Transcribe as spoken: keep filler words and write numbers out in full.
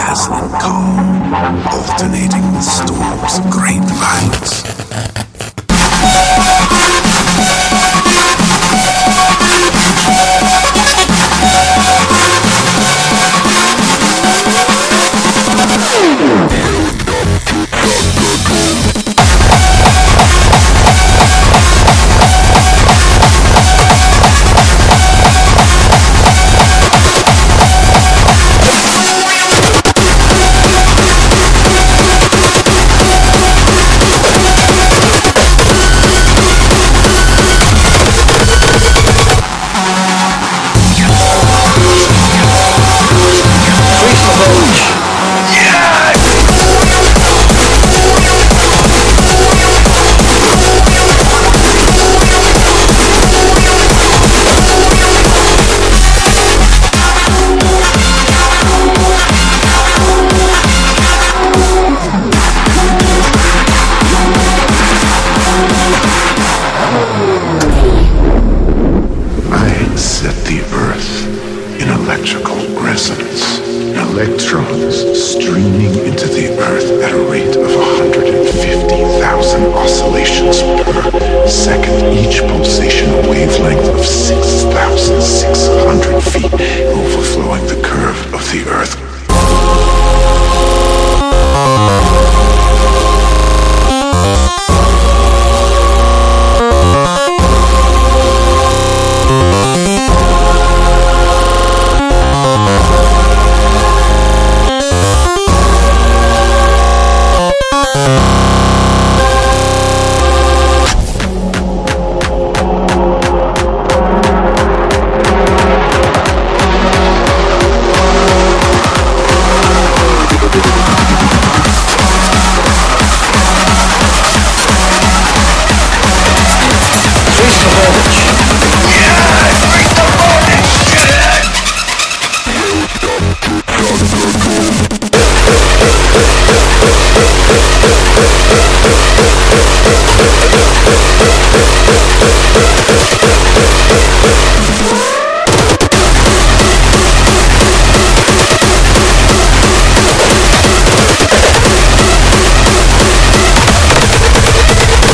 dazzling calm, alternating with storms of great violence. Set the Earth in electrical resonance. Electrons streaming into the Earth at a rate of one hundred fifty thousand oscillations per second. Each pulsation a wavelength of six thousand six hundred feet, overflowing the curve of the Earth.